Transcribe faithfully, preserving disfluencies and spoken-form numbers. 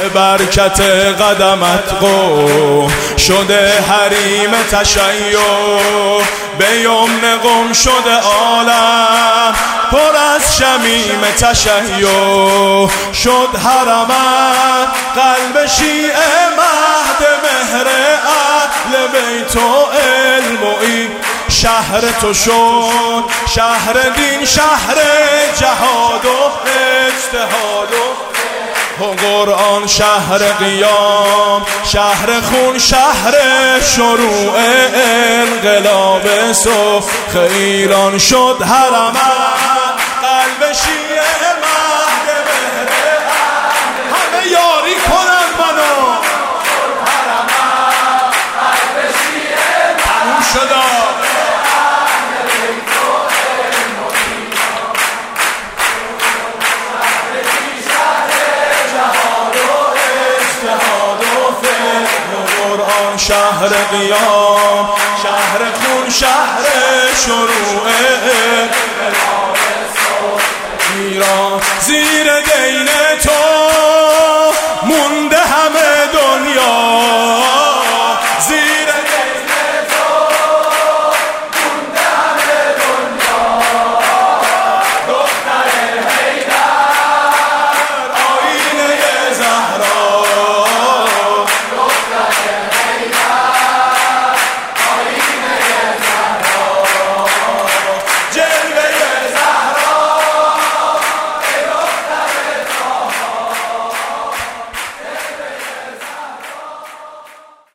برکت قدمت قوم شده حریم تشیع به یمن قم شده عالم پر از شمیم تشیع شد حرمت قلب شیعه مهد مهر اهل بیت و علم و این شهر تو شد شهر دین شهر جهاد و اجتهاد و قرآن شهر قیام شهر خون شهر شروع انقلاب سرخ ایران شد حرمت قلب شیعه مهد مهر همه یاری کنند منو حرمت قلب شیعه تموم شد شهر قیام شهر خون شهر شروع ایران زیر دینه